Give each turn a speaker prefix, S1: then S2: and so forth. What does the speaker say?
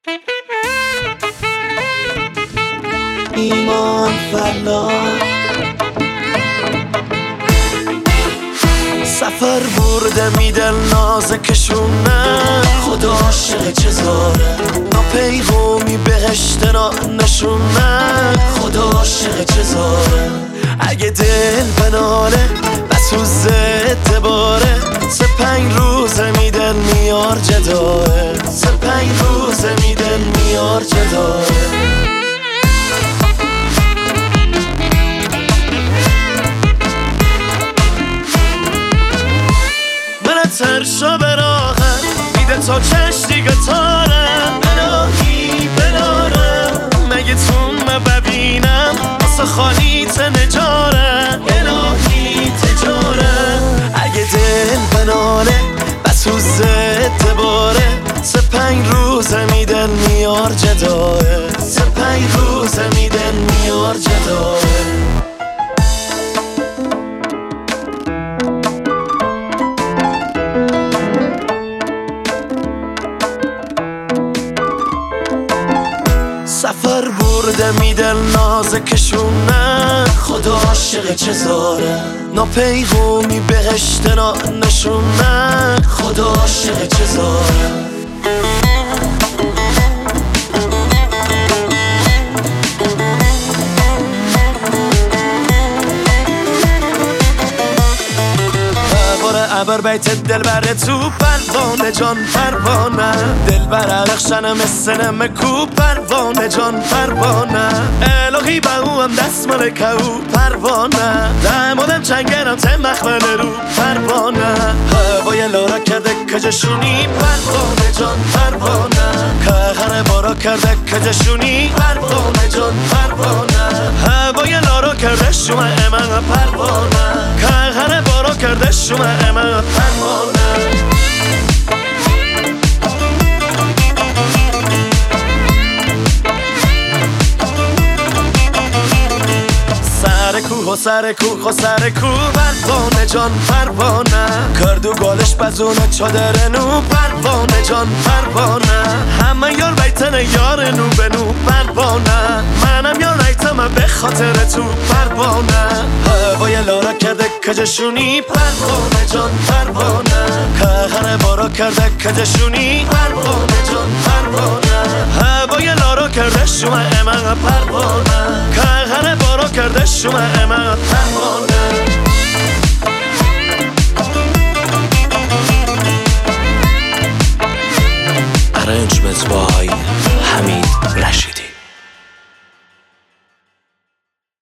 S1: ایمان فلا سفر برده میدل نازکشونه خدا عاشق چزاره ناپیغومی بهشت نشونه خدا عاشق چزاره اگه دل بناله بسوزه دباره 5 روزه میدل میار جداره 5 روزه میدل میار جداره سرشا به راهه میده تا چش دیگه تاره الهی بناره مگه تو ببینم واسه خالیت نجاره الهی تجاره اگه دل بناله بسوزه دباره 5 روزه میدن میار جداه 5 روزه میدن میار جداه سفر برده میدل نازکشونه خدا عاشق چزاره ناپیغومی بهشت نشونه خدا عاشق چزاره ابر بیت دل بره تو پروانه جان پروانه دل بر رخشنه مثل کو پروانه جان پروانه الهی با او هم دست ملکه او پروانه دمادم چنگرم ته مخمل رو پروانه هوای لارا کرده کجشونی پروانه جان پروانه که بارا کرده کجشونی پروانه جان پروانه هوای لارا کرده شما امن پروانه که بارا کرده شما امن پروانه سر کوه و سر کوه پروانه جان پروانه کردو گالش بزونه چادر نو پروانه جان پروانه همه یار بیتن یار نو به نو پروانه منم یار نیتم به خاطر تو پروانه هوای لارا کرده کجشونی پروانه جان پروانه که بارا کرده کجشونی پروانه جان پروانه هوای لارا کرده شما امن پروانه که بارا کرده شما امن پروانه Arrangements by